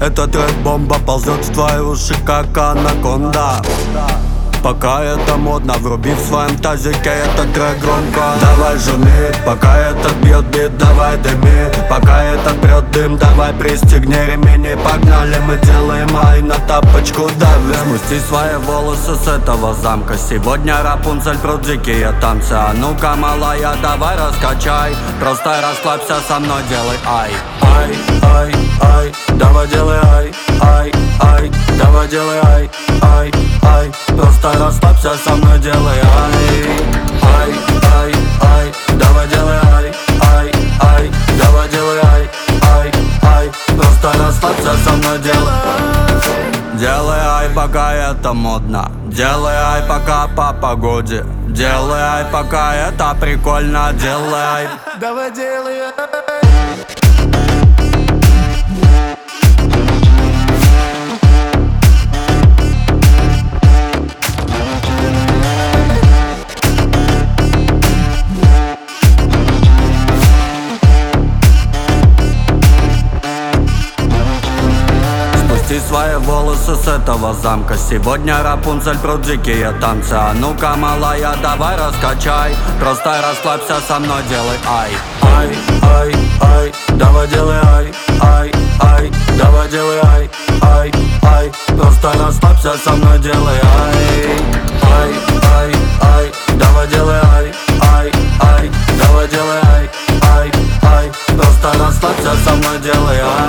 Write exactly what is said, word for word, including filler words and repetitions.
Этот трек бомба ползет в твои уши, как анаконда. Пока это модно, вруби в своем тазике этот трек громко. Давай жми, пока этот бьет бит, давай дыми. Пока этот прет дым, давай пристегни ремень. Погнали, мы делаем ай, на тапочку давим. Спусти свои волосы с этого замка. Сегодня Рапунцель про дикие танцы. А ну-ка, малая, давай раскачай. Просто расслабься со мной, делай ай. Ай, ай, ай, давай делай ай, ай, ай, давай делай ай, ай, ай. Просто расслабься со мной, делай ай. Ай, ай, ай, давай делай ай, ай, ай, давай делай ай, ай, ай. Просто расслабься со мной, делай ай. Делай ай, пока это модно. Делай ай, пока по погоде. Делай ай, пока это прикольно. Делай ай, давай делай ай. Спусти свои волосы с этого замка. Сегодня Рапунцель про дикие танцы. А ну-ка, малая, давай раскачай. Просто расслабься со мной, делай ай. Ай, ай, ай, давай делай ай, ай, ай, давай делай ай, ай, ай. Просто расслабься со мной, делай ай. Ай, ай, ай, давай делай ай, ай, ай, давай делай ай, ай, ай. Просто расслабься со мной, делай ай.